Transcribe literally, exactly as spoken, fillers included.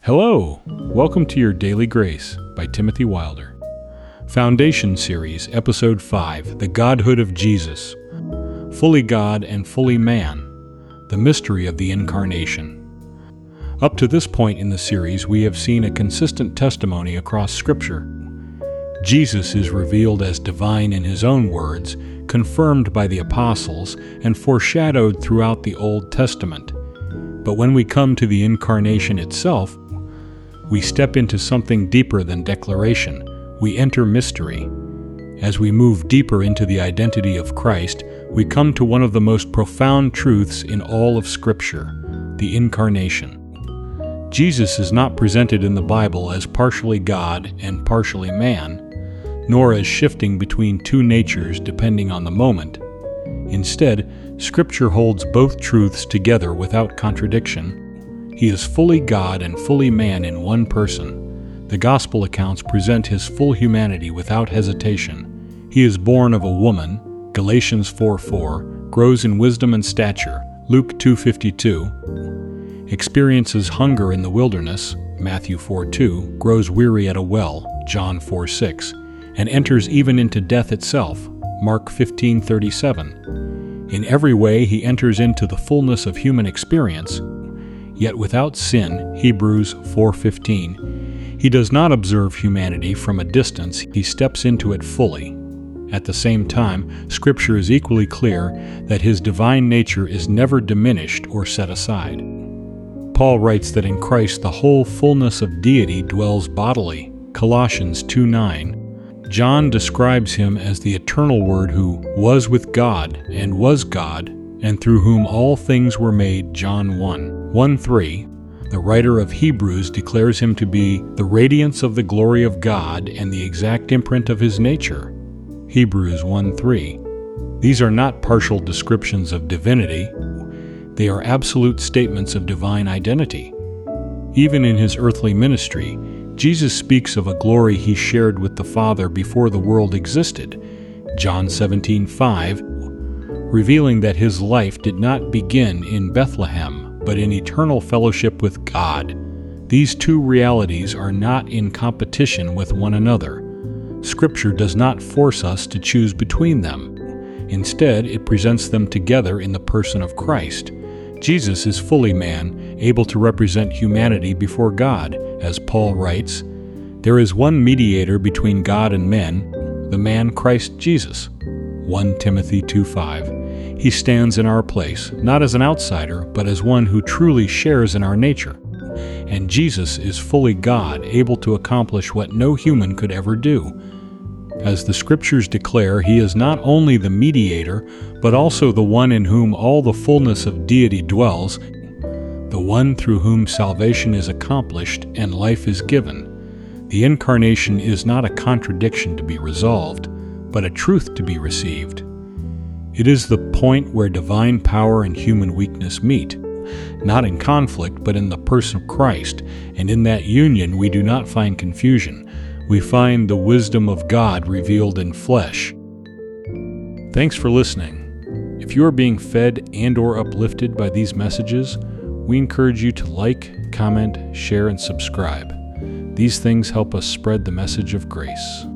Hello! Welcome to Your Daily Grace by Timothy Wilder. Foundation Series, Episode five, The Godhood of Jesus. Fully God and fully man, the mystery of the Incarnation. Up to this point in the series, we have seen a consistent testimony across Scripture. Jesus is revealed as divine in his own words, confirmed by the apostles, and foreshadowed throughout the Old Testament. But when we come to the Incarnation itself, we step into something deeper than declaration. We enter mystery. As we move deeper into the identity of Christ, we come to one of the most profound truths in all of Scripture, the Incarnation. Jesus is not presented in the Bible as partially God and partially man, nor as shifting between two natures depending on the moment. Instead, Scripture holds both truths together without contradiction. He is fully God and fully man in one person. The Gospel accounts present his full humanity without hesitation. He is born of a woman, Galatians four four, grows in wisdom and stature, Luke two fifty-two, experiences hunger in the wilderness, Matthew four two, grows weary at a well, John four six, and enters even into death itself, Mark fifteen thirty-seven. In every way he enters into the fullness of human experience, yet without sin, Hebrews four fifteen. He does not observe humanity from a distance, he steps into it fully. At the same time, Scripture is equally clear that his divine nature is never diminished or set aside. Paul writes that in Christ the whole fullness of deity dwells bodily, Colossians two nine. John describes him as the eternal Word who was with God and was God, and through whom all things were made, John one three. The writer of Hebrews declares him to be the radiance of the glory of God and the exact imprint of his nature, Hebrews one three. These are not partial descriptions of divinity. They are absolute statements of divine identity. Even in his earthly ministry, Jesus speaks of a glory he shared with the Father before the world existed, John seventeen five, revealing that his life did not begin in Bethlehem, but in eternal fellowship with God. These two realities are not in competition with one another. Scripture does not force us to choose between them. Instead, it presents them together in the person of Christ. Jesus is fully man, able to represent humanity before God. As Paul writes, "There is one mediator between God and men, the man Christ Jesus." First Timothy two five. He stands in our place, not as an outsider, but as one who truly shares in our nature. And Jesus is fully God, able to accomplish what no human could ever do. As the Scriptures declare, he is not only the mediator, but also the one in whom all the fullness of deity dwells, the one through whom salvation is accomplished and life is given. The Incarnation is not a contradiction to be resolved, but a truth to be received. It is the point where divine power and human weakness meet, not in conflict, but in the person of Christ, and in that union we do not find confusion. We find the wisdom of God revealed in flesh. Thanks for listening. If you are being fed and or uplifted by these messages, we encourage you to like, comment, share, and subscribe. These things help us spread the message of grace.